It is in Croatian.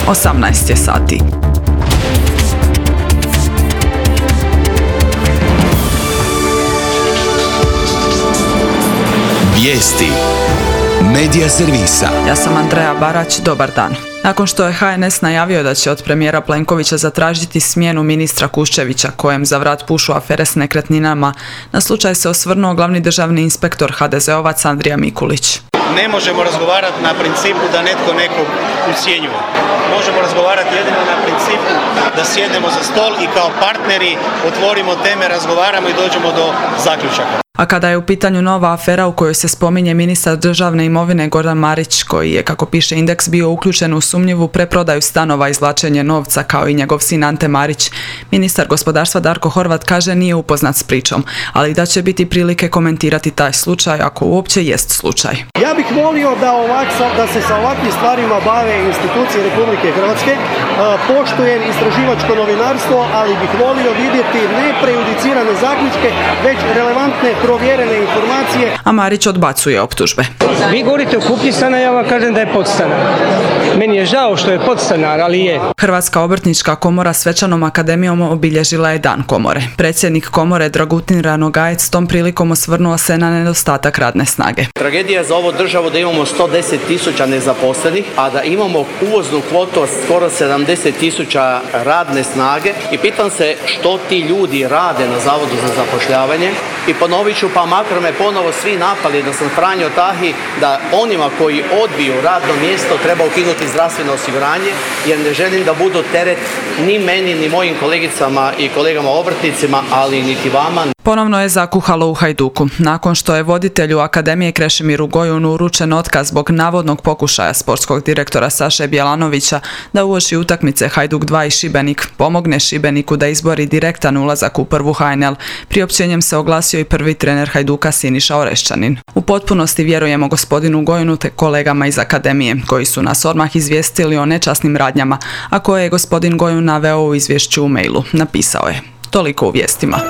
18 je sati. Vijesti Medija servisa. Ja sam Andreja Barać, dobar dan. Nakon što je HNS najavio da će od premijera Plenkovića zatražiti smjenu ministra Kuščevića, kojem za vrat pušu afere s nekretninama, na slučaj se osvrnuo glavni državni inspektor HDZ-ovac Andrija Mikulić. Ne možemo razgovarati na principu da netko nekog ucjenjuje. Možemo razgovarati jedino na principu da sjednemo za stol i kao partneri otvorimo teme, razgovaramo i dođemo do zaključaka. A kada je u pitanju nova afera u kojoj se spominje ministar državne imovine Goran Marić, koji je, kako piše Indeks, bio uključen u sumnjivu preprodaju stanova i izvlačenje novca, kao i njegov sin Ante Marić, ministar gospodarstva Darko Horvat kaže nije upoznat s pričom, ali da će biti prilike komentirati taj slučaj, ako uopće jest slučaj. Ja bih volio da se sa ovakvim stvarima bave institucije Republike Hrvatske, poštujem istraživačko novinarstvo, ali bih volio vidjeti ne prejudicirane zaključke, već relevantne provjerene informacije. A Marić odbacuje optužbe. Vi govorite o kupnji stana, ja vam kažem da je podstanar. Meni je žao što je podstanar, ali je. Hrvatska obrtnička komora svečanom akademijom obilježila je Dan komore. Predsjednik komore Dragutin Ranogajec tom prilikom osvrnuo se na nedostatak radne snage. Tragedija za ovu državu da imamo 110.000 nezaposlenih, a da imamo uvoznu kvotu od skoro 70.000 radne snage i pitam se što ti ljudi rade na Zavodu za zapošljavanje. I ponovit ću, pa makar me ponovo svi napali da sam Franjo Tahi, da onima koji odbiju radno mjesto treba ukinuti zdravstveno osiguranje, jer ne želim da budu teret ni meni, ni mojim kolegicama i kolegama obrtnicima, ali niti vama. Ponovno je zakuhalo u Hajduku. Nakon što je voditelju Akademije Krešimiru Gojunu uručen otkaz zbog navodnog pokušaja sportskog direktora Saše Bjelanovića da uoči utakmice Hajduk 2 i Šibenik pomogne Šibeniku da izbori direktan ulazak u prvu HNL, priopćenjem se oglasio i prvi trener Hajduka Siniša Oreščanin. U potpunosti vjerujemo gospodinu Gojunu te kolegama iz Akademije, koji su nas odmah izvijestili o nečasnim radnjama, a koje je gospodin Gojun naveo u izvješću u mailu. Napisao je. Toliko u vijestima.